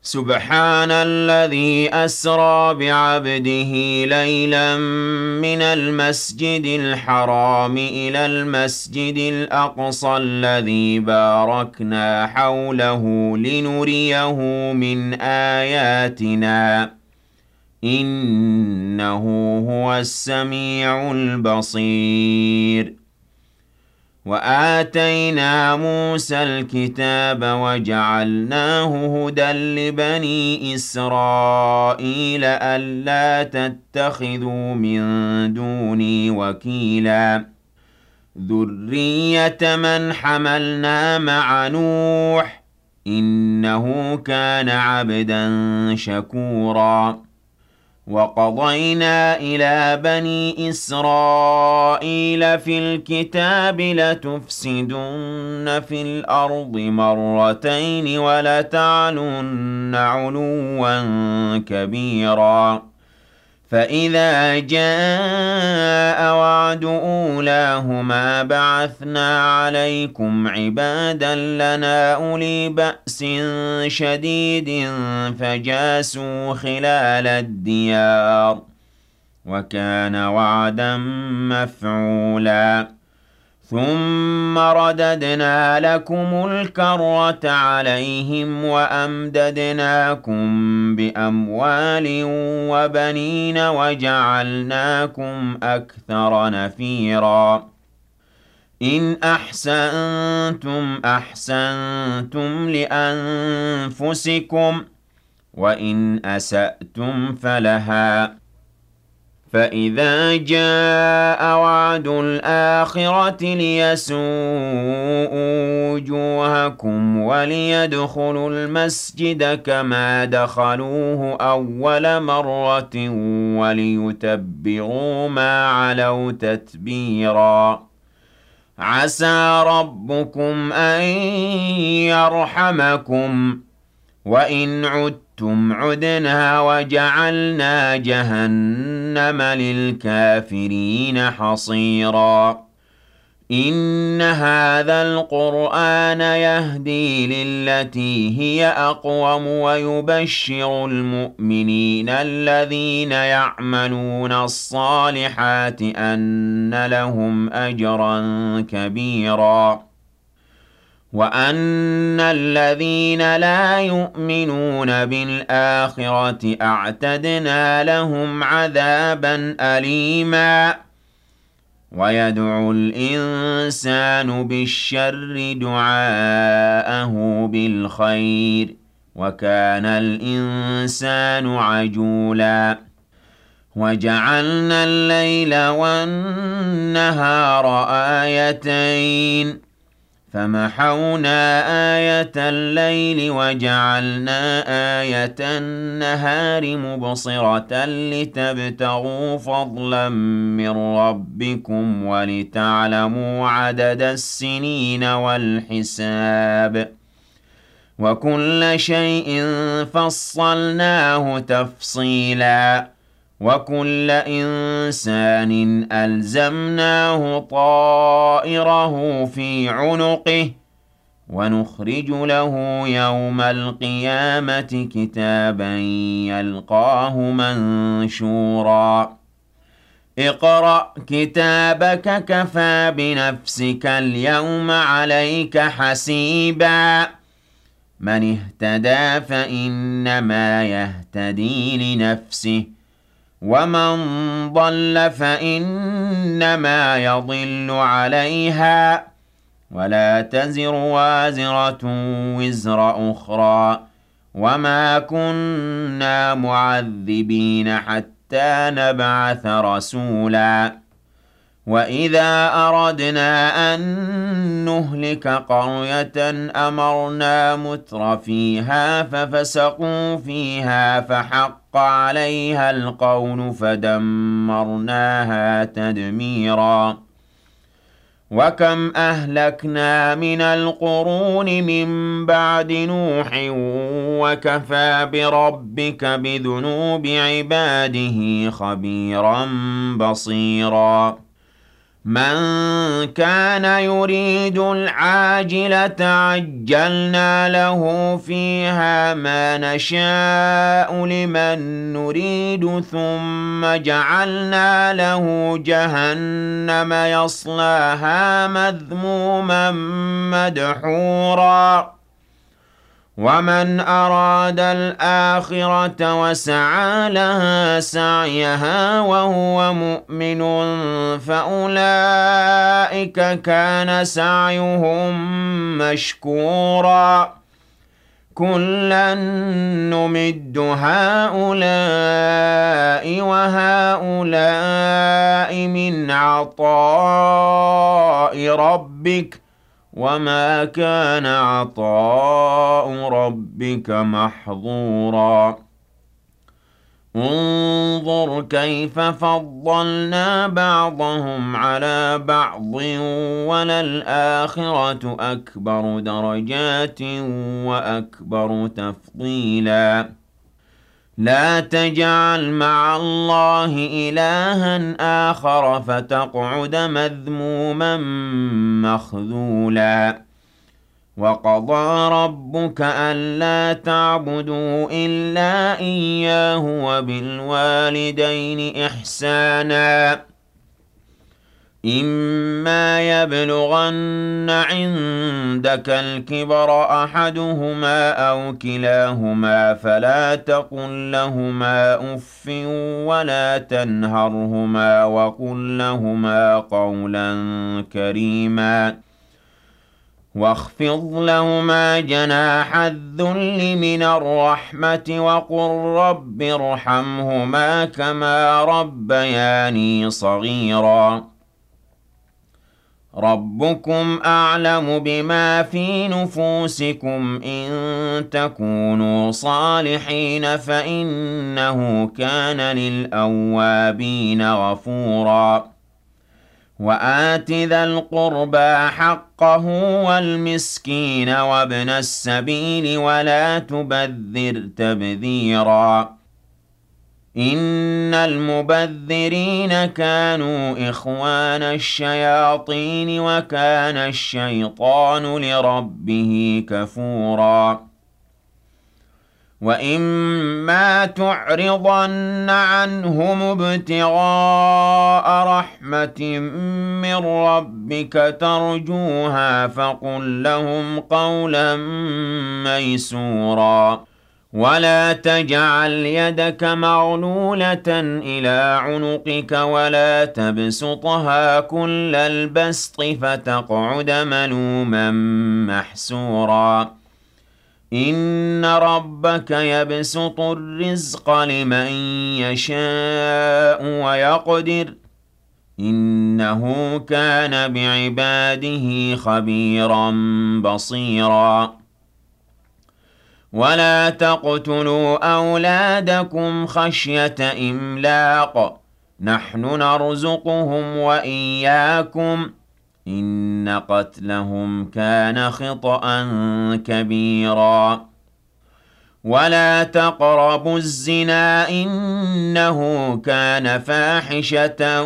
سبحان الذي أسرى بعبده ليلا من المسجد الحرام إلى المسجد الأقصى الذي باركنا حوله لنريه من آياتنا إنه هو السميع البصير. وآتينا موسى الكتاب وجعلناه هدى لبني إسرائيل ألا تتخذوا من دوني وكيلا ذرية من حملنا مع نوح إنه كان عبدا شكورا. وقضينا إلى بني إسرائيل في الكتاب لتفسدن في الأرض مرتين ولتعلن علوا كبيرا فإذا جاء وعد أولاهما بعثنا عليكم عبادا لنا أولي بأس شديد فجاسوا خلال الديار وكان وعدا مفعولا. ثم رددنا لكم الكرة عليهم وأمددناكم بأموال وبنين وجعلناكم أكثر نفيرا. إن أحسنتم أحسنتم لأنفسكم وإن أسأتم فلها فإذا جاء وعد الآخرة ليسوءوا وجوهكم وليدخلوا المسجد كما دخلوه أول مرة وليتبروا ما علوا تتبيرا. عسى ربكم أن يرحمكم وإن عدتم عدنا وجعلنا جهنم للكافرين حصيرا. إن هذا القرآن يهدي للتي هي أقوم ويبشر المؤمنين الذين يعملون الصالحات أن لهم أجرا كبيرا وأن الذين لا يؤمنون بالآخرة أعتدنا لهم عذابا أليما. ويدعو الإنسان بالشر دعاءه بالخير وكان الإنسان عجولا. وجعلنا الليل والنهار آيتين فمحونا آية الليل وجعلنا آية النهار مبصرة لتبتغوا فضلا من ربكم ولتعلموا عدد السنين والحساب وكل شيء فصلناه تفصيلا. وكل إنسان ألزمناه طائره في عنقه ونخرج له يوم القيامة كتابا يلقاه منشورا. اقرأ كتابك كفى بنفسك اليوم عليك حسيبا. من اهتدى فإنما يهتدي لنفسه ومن ضل فإنما يضل عليها ولا تزر وازرة وزر أخرى وما كنا معذبين حتى نبعث رسولا. وإذا أردنا أن نهلك قرية أمرنا متر فيها ففسقوا فيها فحق عليها القول فدمرناها تدميرا. وكم أهلكنا من القرون من بعد نوح وكفى بربك بذنوب عباده خبيرا بصيرا. مَن كَانَ يُرِيدُ الْعَاجِلَةَ عَجَّلْنَا لَهُ فِيهَا مَا نَشَاءُ لِمَن نُّرِيدُ ثُمَّ جَعَلْنَا لَهُ جَهَنَّمَ يَصْلَاهَا مَذْمُومًا مَّدْحُورًا وَمَنْ أَرَادَ الْآخِرَةَ وَسَعَىٰ لَهَا سَعْيَهَا وَهُوَ مُؤْمِنٌ فَأُولَٰئِكَ كَانَ سَعْيُهُم مَّشْكُورًا كُلًّا نُّمِدُّ هَٰؤُلَاءِ وَهَٰؤُلَاءِ مِنْ عَطَاءِ رَبِّكَ ۚ وَمَا كَانَ عَطَاءُ رَبِّكَ مَحْظُورًا انظُرْ كَيْفَ فَضَّلْنَا بَعْضَهُمْ عَلَىٰ بَعْضٍ ۚ وَلَلْآخِرَةُ أَكْبَرُ دَرَجَاتٍ وَأَكْبَرُ تَفْضِيلًا لَا تَجْعَلْ مَعَ اللَّهِ إِلَٰهًا آخَرَ فَتَقْعُدَ مَذْمُومًا مَّخْذُولًا وَقَضَىٰ رَبُّكَ أَلَّا تَعْبُدُوا إِلَّا إِيَّاهُ وَبِالْوَالِدَيْنِ إِحْسَانًا ۚ إِمَّا يَبْلُغَنَّ عِندَكَ الْكِبَرَ أَحَدُهُمَا أَوْ كِلَاهُمَا فَلَا تَقُل لَّهُمَا أُفٍّ وَلَا تَنْهَرْهُمَا وَقُل لَّهُمَا قَوْلًا كَرِيمًا وَاخْفِضْ لَهُمَا جَنَاحَ الذُّلِّ مِنَ الرَّحْمَةِ وَقُل رَّبِّ ارْحَمْهُمَا كَمَا رَبَّيَانِي صَغِيرًا رَبُّكُمْ أَعْلَمُ بِمَا فِي نُفُوسِكُمْ ۚ إِن تَكُونُوا صَالِحِينَ فَإِنَّهُ كَانَ لِلْأَوَّابِينَ غَفُورًا وَآتِ ذَا الْقُرْبَىٰ حَقَّهُ وَالْمِسْكِينَ وَابْنَ السَّبِيلِ وَلَا تُبَذِّرْ تَبْذِيرًا إِنَّ الْمُبَذِّرِينَ كَانُوا إِخْوَانَ الشَّيَاطِينِ وَكَانَ الشَّيْطَانُ لِرَبِّهِ كَفُورًا وَإِمَّا تُعْرِضَنَّ عَنْهُمُ ابْتِغَاءَ رَحْمَةٍ مِّن رَّبِّكَ تَرْجُوهَا فَقُل لَّهُمْ قَوْلًا مَّيْسُورًا وَلَا تَجْعَلْ يَدَكَ مَغْلُولَةً إِلَىٰ عُنُقِكَ وَلَا تَبْسُطْهَا كُلَّ الْبَسْطِ فَتَقْعُدَ مَلُومًا مَّحْسُورًا إِنَّ رَبَّكَ يَبْسُطُ الرِّزْقَ لِمَن يَشَاءُ وَيَقْدِرُ ۚ إِنَّهُ كَانَ بِعِبَادِهِ خَبِيرًا بَصِيرًا وَلَا تَقْتُلُوا أَوْلَادَكُمْ خَشْيَةَ إِمْلَاقٍ ۖ نَّحْنُ نَرْزُقُهُمْ وَإِيَّاكُمْ ۚ إِنَّ قَتْلَهُمْ كَانَ خِطْئًا كَبِيرًا وَلَا تَقْرَبُوا الزِّنَا ۖ إِنَّهُ كَانَ فَاحِشَةً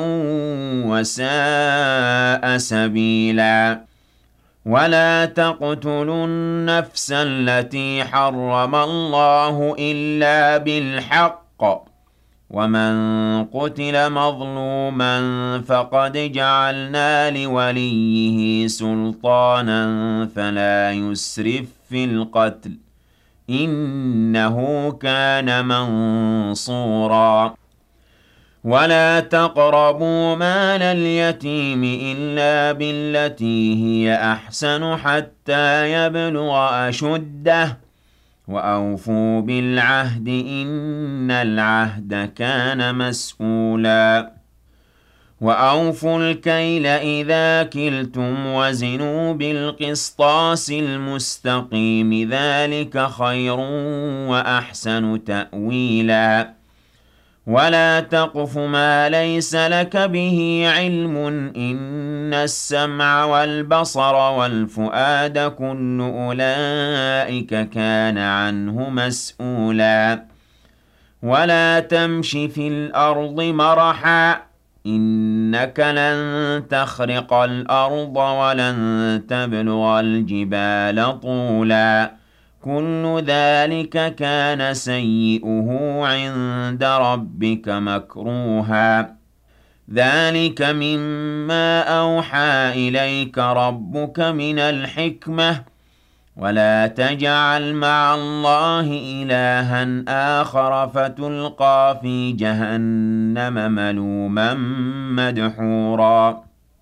وَسَاءَ سَبِيلًا وَلَا تَقْتُلُوا النَّفْسَ الَّتِي حَرَّمَ اللَّهُ إِلَّا بِالْحَقِّ ۚ وَمَن قُتِلَ مَظْلُومًا فَقَدْ جَعَلْنَا لِوَلِيِّهِ سُلْطَانًا فَلَا يُسْرِف فِّي الْقَتْلِ ۖ إِنَّهُ كَانَ مَنصُورًا وَلَا تَقْرَبُوا مَالَ الْيَتِيمِ إِلَّا بِالَّتِي هِيَ أَحْسَنُ حَتَّىٰ يَبْلُغَ أَشُدَّهُ ۖ وَأَوْفُوا بِالْعَهْدِ ۖ إِنَّ الْعَهْدَ كَانَ مَسْئُولًا وَأَوْفُوا الْكَيْلَ إِذَا كِلْتُمْ وَزِنُوا بِالْقِسْطَاسِ الْمُسْتَقِيمِ ۚ ذَٰلِكَ خَيْرٌ وَأَحْسَنُ تَأْوِيلًا وَلَا تَقْفُ مَا لَيْسَ لَكَ بِهِ عِلْمٌ ۚ إِنَّ السَّمْعَ وَالْبَصَرَ وَالْفُؤَادَ كُلُّ أُولَٰئِكَ كَانَ عَنْهُ مَسْئُولًا وَلَا تَمْشِ فِي الْأَرْضِ مَرَحًا ۖ إنك لن تخرق الأرض ولن تبلغ الجبال طولا كل ذلك كان سيئه عند ربك مكروها ذلك مما أوحى إليك ربك من الحكمة ولا تجعل مع الله إلها آخر فتلقى في جهنم ملوما مدحورا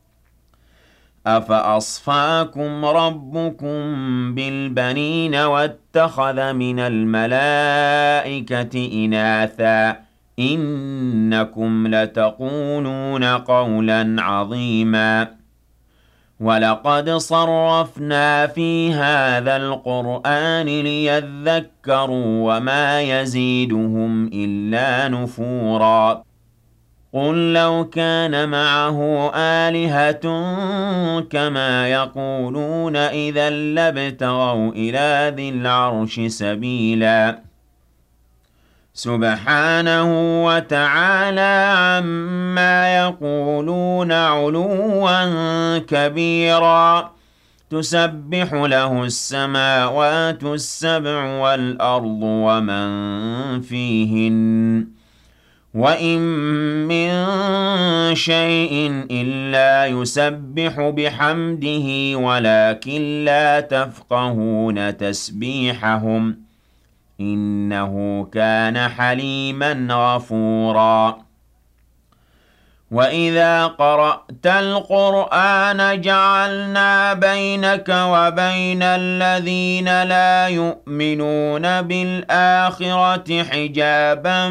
أفأصفاكم ربكم بالبنين واتخذ من الملائكة إناثا إنكم لتقولون قولا عظيما ولقد صرفنا في هذا القرآن ليذكروا وما يزيدهم إلا نفورا قل لو كان معه آلهة كما يقولون إذا لابتغوا إلى ذي العرش سبيلا سبحانه وتعالى عما يقولون علوا كبيرا تسبح له السماوات السبع والأرض ومن فيهن وإن من شيء إلا يسبح بحمده ولكن لا تفقهون تسبيحهم إنه كان حليما غفورا وإذا قرأت القرآن جعلنا بينك وبين الذين لا يؤمنون بالآخرة حجابا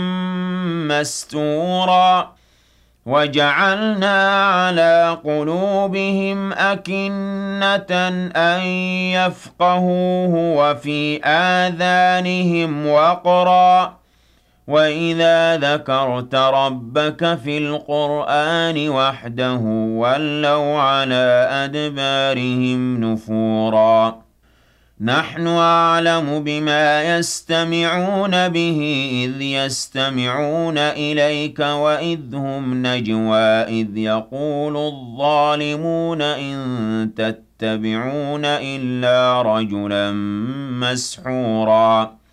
مستورا وجعلنا على قلوبهم أكنة أن يفقهوه وفي آذانهم وقرا وإذا ذكرت ربك في القرآن وحده ولوا على أدبارهم نفورا نحن أعلم بما يستمعون به إذ يستمعون إليك وإذ هم نجوى إذ يقول الظالمون إن تتبعون إلا رجلا مسحورا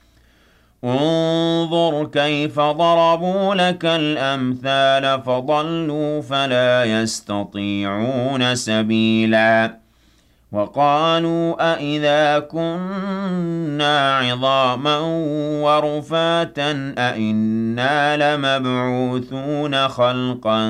انظر كيف ضربوا لك الأمثال فضلوا فلا يستطيعون سبيلا وقالوا أإذا كنا عظاما ورفاتا أإنا لمبعوثون خلقا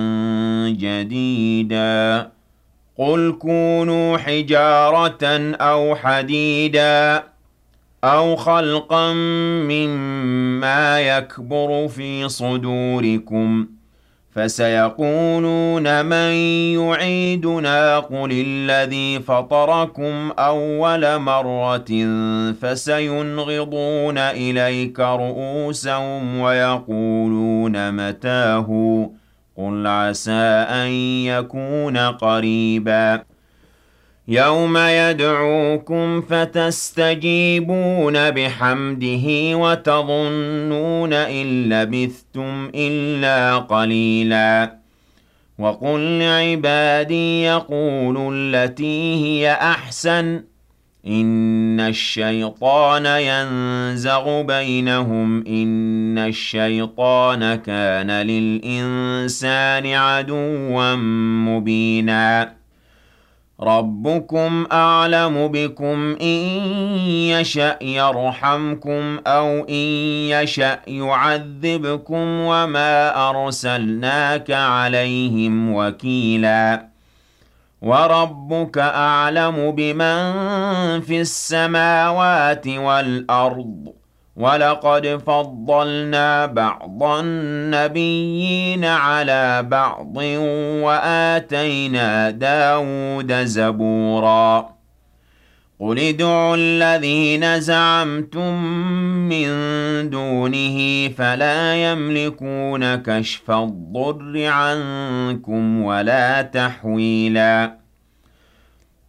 جديدا قل كونوا حجارة أو حديدا أو خلقا مما يكبر في صدوركم فسيقولون من يعيدنا قل الذي فطركم أول مرة فسينغضون إليك رؤوسهم ويقولون متاه قل عسى أن يكون قريبا يوم يدعوكم فتستجيبون بحمده وتظنون إن لبثتم إلا قليلا وقل لعبادي يقولوا التي هي أحسن إن الشيطان ينزغ بينهم إن الشيطان كان للإنسان عدوا مبينا ربكم أعلم بكم إن يشأ يرحمكم أو إن يشأ يعذبكم وما أرسلناك عليهم وكيلا وربك أعلم بمن في السماوات والأرض ولقد فضلنا بعض النبيين على بعض وآتينا داود زبورا قل ادعوا الذين زعمتم من دونه فلا يملكون كشف الضر عنكم ولا تحويلا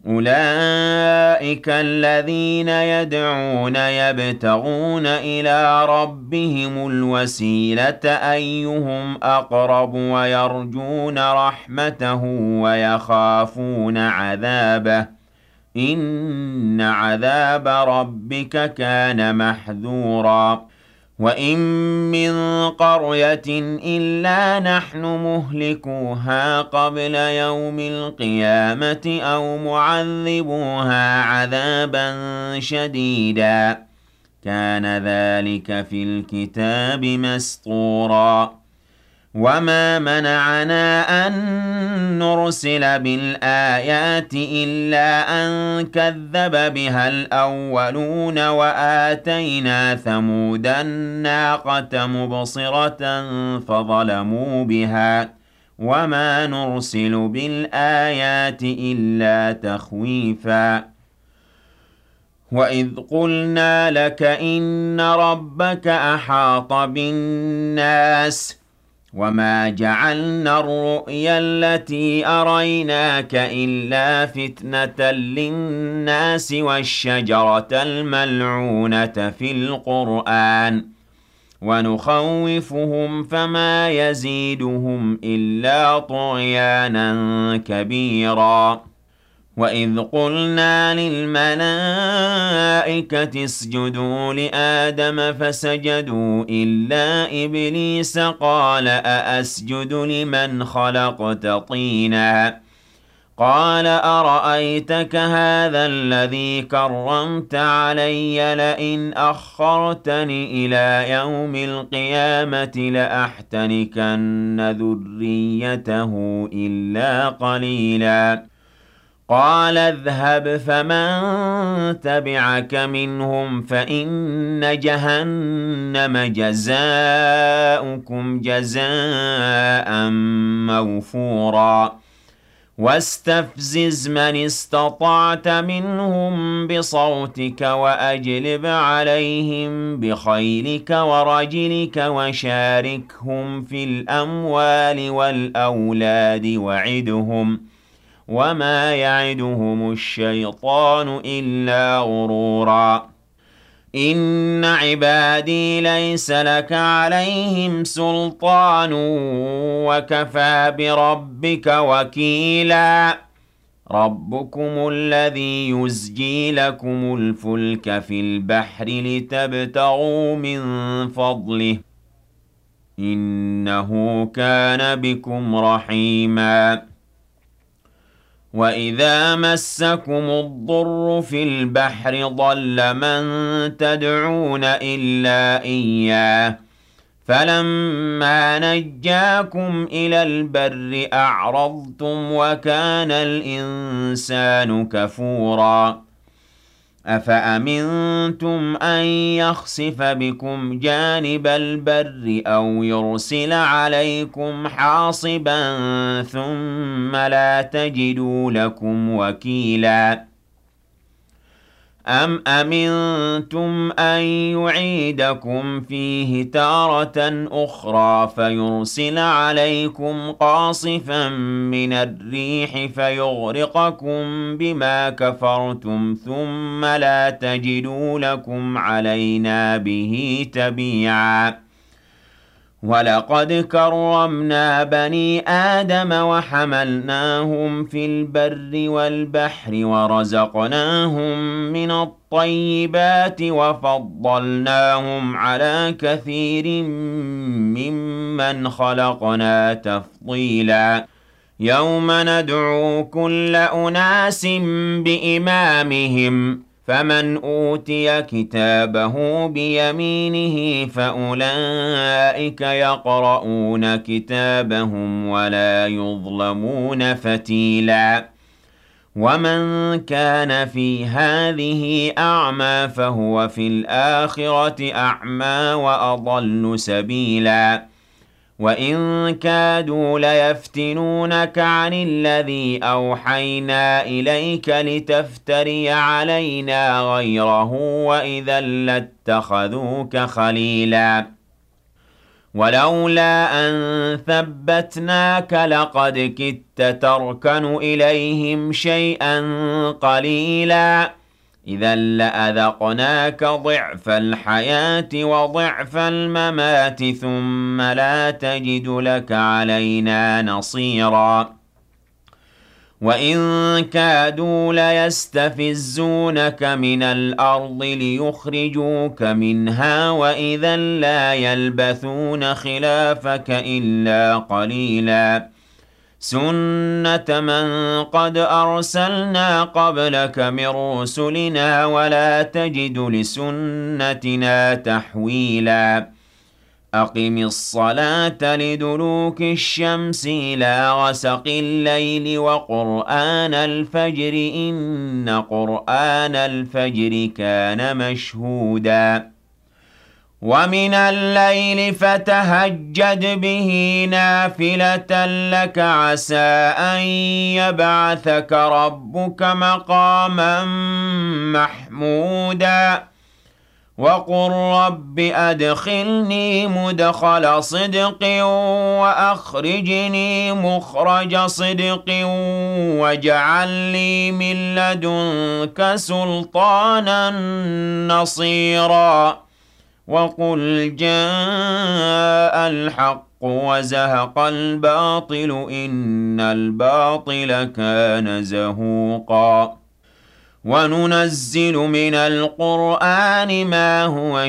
أولئك الذين يدعون يبتغون إلى ربهم الوسيلة أيهم أقرب ويرجون رحمته ويخافون عذابه إن عذاب ربك كان محذورا وإن من قرية إلا نحن مهلكوها قبل يوم القيامة أو معذبوها عذابا شديدا كان ذلك في الكتاب مسطورا وما منعنا أن نرسل بالآيات إلا أن كذب بها الأولون وآتينا ثمود الناقة مبصرة فظلموا بها وما نرسل بالآيات إلا تخويفا وإذ قلنا لك إن ربك أحاط بالناس وما جعلنا الرؤيا التي أريناك إلا فتنة للناس والشجرة الملعونة في القرآن ونخوفهم فما يزيدهم إلا طغيانا كبيرا وإذ قلنا للملائكة اسجدوا لآدم فسجدوا إلا إبليس قال أأسجد لمن خلقت طينا قال أرأيتك هذا الذي كرمت علي لئن أخرتني إلى يوم القيامة لأحتنكن ذريته إلا قليلا قال اذهب فمن تبعك منهم فإن جهنم جزاؤكم جزاء موفورا واستفزز من استطعت منهم بصوتك وأجلب عليهم بخيلك ورجلك وشاركهم في الأموال والأولاد وعدهم وما يعدهم الشيطان إلا غرورا إن عبادي ليس لك عليهم سلطان وكفى بربك وكيلا ربكم الذي يزجي لكم الفلك في البحر لتبتغوا من فضله إنه كان بكم رحيما وإذا مسكم الضر في البحر ضل من تدعون إلا إياه فلما نجاكم إلى البر أعرضتم وكان الإنسان كفورا أفأمنتم أن يخسف بكم جانب البر أو يرسل عليكم حاصبا ثم لا تجدوا لكم وكيلا أم أمنتم أن يعيدكم فيه تارة أخرى فيرسل عليكم قاصفا من الريح فيغرقكم بما كفرتم ثم لا تجدوا لكم علينا به تبيعا ولقد كرمنا بني آدم وحملناهم في البر والبحر ورزقناهم من الطيبات وفضلناهم على كثير ممن خلقنا تفضيلا يوم ندعو كل أناس بإمامهم فمن أوتي كتابه بيمينه فأولئك يقرؤون كتابهم ولا يظلمون فتيلا ومن كان في هذه أعمى فهو في الآخرة أعمى وأضل سبيلا وإن كادوا ليفتنونك عن الذي أوحينا إليك لتفتري علينا غيره وإذا لاتخذوك خليلا ولولا أن ثبتناك لقد كدت تركن إليهم شيئا قليلا إذا لأذقناك ضعف الحياة وضعف الممات ثم لا تجد لك علينا نصيرا وإن كادوا ليستفزونك من الأرض ليخرجوك منها وإذا لا يلبثون خلافك إلا قليلا سنة من قد أرسلنا قبلك من رسلنا ولا تجد لسنتنا تحويلا أقم الصلاة لدلوك الشمس إلى غسق الليل وقرآن الفجر إن قرآن الفجر كان مشهودا ومن الليل فتهجد به نافلة لك عسى أن يبعثك ربك مقاما محمودا وقل رب أدخلني مدخل صدق وأخرجني مخرج صدق واجعل لي من لدنك سلطانا نصيرا وقل جاء الحق وزهق الباطل إن الباطل كان زهوقا وننزل من القرآن ما هو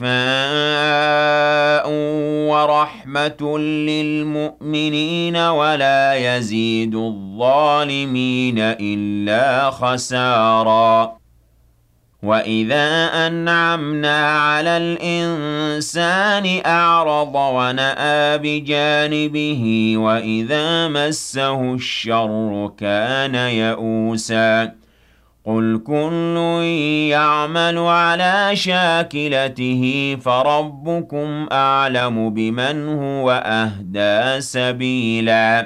شفاء ورحمة للمؤمنين ولا يزيد الظالمين إلا خسارا وإذا أنعمنا على الإنسان أعرض ونأى بجانبه وإذا مسه الشر كان يئوسا قل كل يعمل على شاكلته فربكم أعلم بمن هو أهدى سبيلا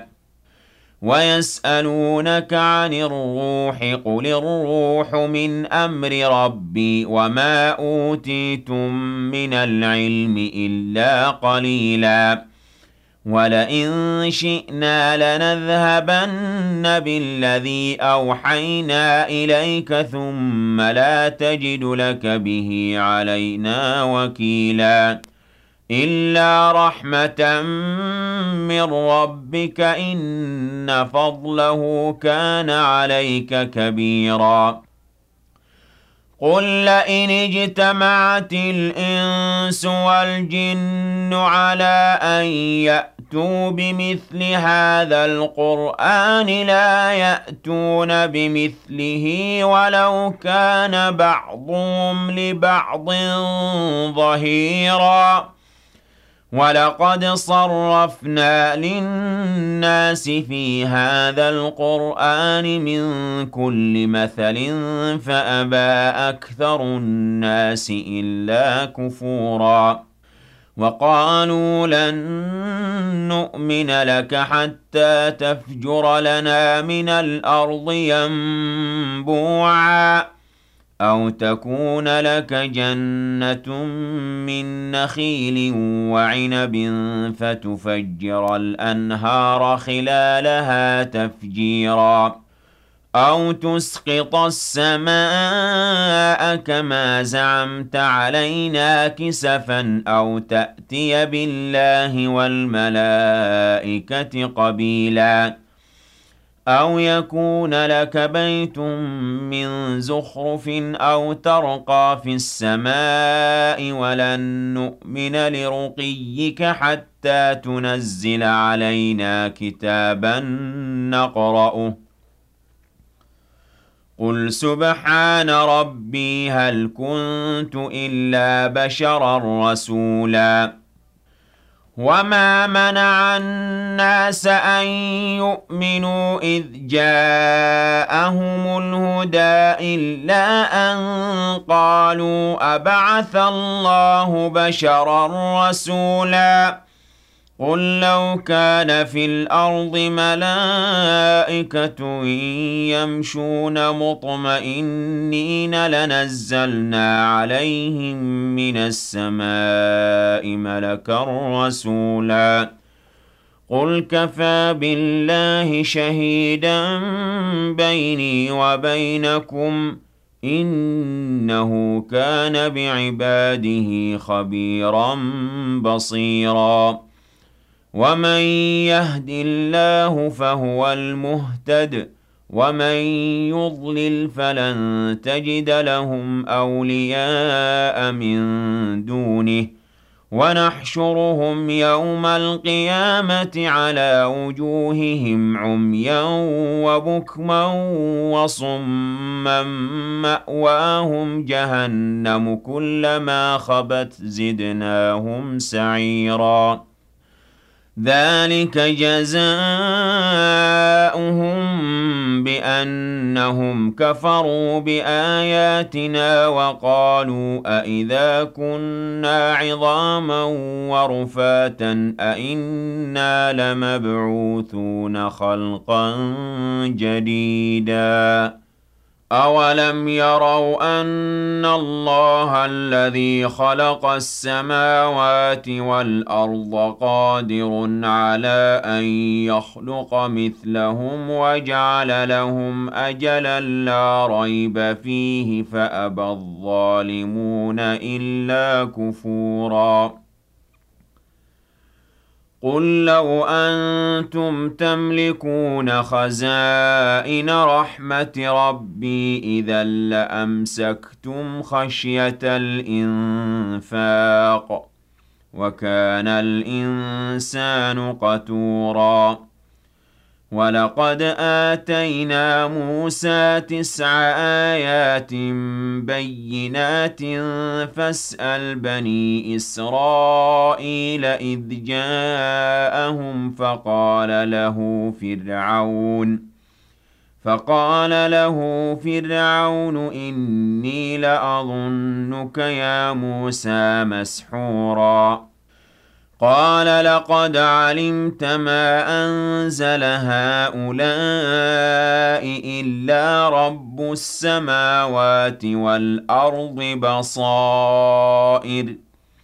ويسألونك عن الروح قل الروح من أمر ربي وما أوتيتم من العلم إلا قليلا ولئن شئنا لنذهبن بالذي أوحينا إليك ثم لا تجد لك به علينا وكيلا إلا رحمة من ربك إن فضله كان عليك كبيرا قل لئن اجتمعت الإنس والجن على أن يأتوا بمثل هذا القرآن لا يأتون بمثله ولو كان بعضهم لبعض ظهيرا ولقد صرفنا للناس في هذا القرآن من كل مثل فأبى أكثر الناس إلا كفورا وقالوا لن نؤمن لك حتى تفجر لنا من الأرض ينبوعا أو تكون لك جنة من نخيل وعنب فتفجر الأنهار خلالها تفجيرا أو تسقط السماء كما زعمت علينا كسفا أو تأتي بالله والملائكة قبيلا أو يكون لك بيت من زخرف أو ترقى في السماء ولن نؤمن لرقيك حتى تنزل علينا كتابا نقرأه قل سبحان ربي هل كنت إلا بشرا رسولا وما منع الناس أن يؤمنوا إذ جاءهم الهدى إلا أن قالوا أبعث الله بشرا رسولا قل لو كان في الأرض ملائكة يمشون مطمئنين لنزلنا عليهم من السماء ملكا رسولا قل كفى بالله شهيدا بيني وبينكم إنه كان بعباده خبيرا بصيرا ومن يهد الله فهو المهتد ومن يضلل فلن تجد لهم أولياء من دونه ونحشرهم يوم القيامة على وجوههم عميا وبكما وصما مأواهم جهنم كلما خبت زدناهم سعيرا ذلك جزاؤهم بأنهم كفروا بآياتنا وقالوا أإذا كنا عظاما ورفاتا أإنا لمبعوثون خلقا جديدا أولم يروا أن الله الذي خلق السماوات والأرض قادر على أن يخلق مثلهم وجعل لهم أجلا لا ريب فيه فأبى الظالمون إلا كفورا قل لو أنتم تملكون خزائن رحمة ربي إذا لأمسكتم خشية الإنفاق وكان الإنسان قتورا ولقد آتينا موسى 9 آيات بينات فاسأل بني إسرائيل إذ جاءهم فقال له فرعون إني لأظنك يا موسى مسحورا قال لقد علمت ما أنزل هؤلاء إلا رب السماوات والأرض بصائر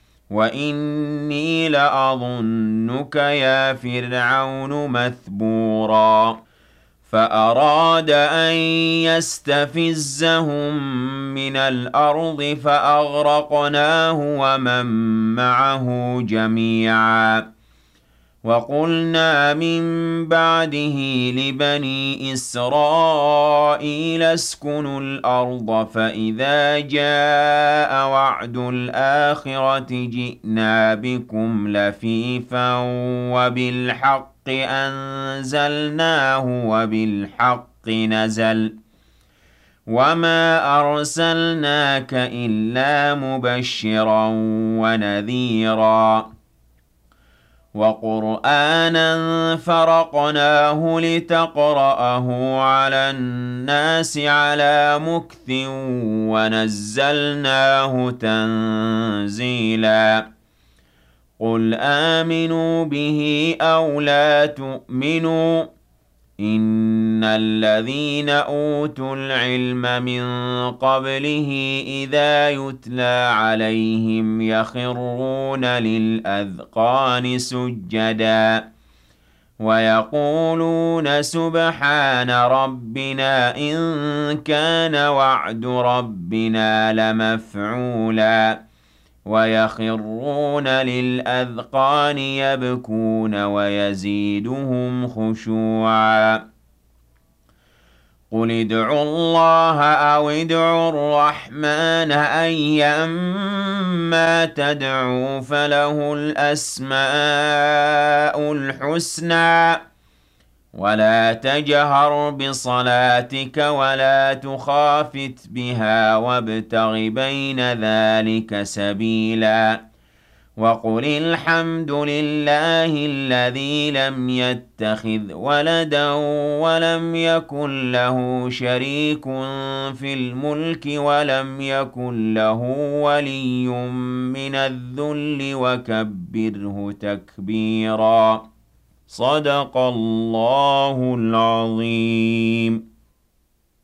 وإني لأظنك يا فرعون مثبورا فأراد أن يستفزهم من الأرض فأغرقناه ومن معه جميعا وقلنا من بعده لبني إسرائيل اسكنوا الأرض فإذا جاء وعد الآخرة جئنا بكم لفيفا وبالحق أنزلناه وبالحق نزل وما أرسلناك إلا مبشرا ونذيرا وقرآنا فرقناه لتقرأه على الناس على مكث ونزلناه تنزيلا قل آمنوا به أو لا تؤمنوا إن الذين أوتوا العلم من قبله إذا يتلى عليهم يخرون للأذقان سجدا ويقولون سبحان ربنا إن كان وعد ربنا لمفعولا ويخرون للأذقان يبكون ويزيدهم خشوعا قل ادعوا الله أو ادعوا الرحمن أيما تدعوا فله الأسماء الحسنى ولا تجهر بصلاتك ولا تخافت بها وابتغ بين ذلك سبيلا وقل الحمد لله الذي لم يتخذ ولدا ولم يكن له شريك في الملك ولم يكن له ولي من الذل وكبره تكبيرا. صدق الله العظيم.